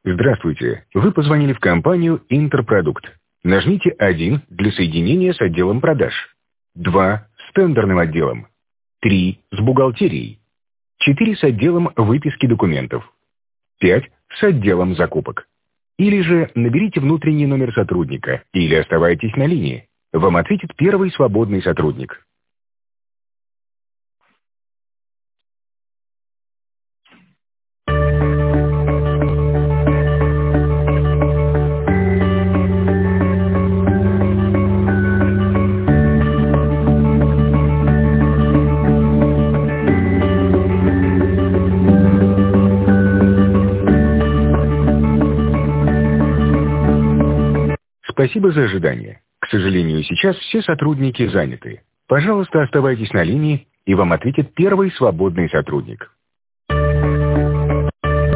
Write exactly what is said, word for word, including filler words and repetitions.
Здравствуйте. Вы позвонили в компанию «Интерпродукт». Нажмите один для соединения с отделом продаж. два с тендерным отделом. три с бухгалтерией. четыре с отделом выписки документов. пять с отделом закупок. Или же наберите внутренний номер сотрудника или оставайтесь на линии. Вам ответит первый свободный сотрудник. Спасибо за ожидание. К сожалению, сейчас все сотрудники заняты. Пожалуйста, оставайтесь на линии, и вам ответит первый свободный сотрудник.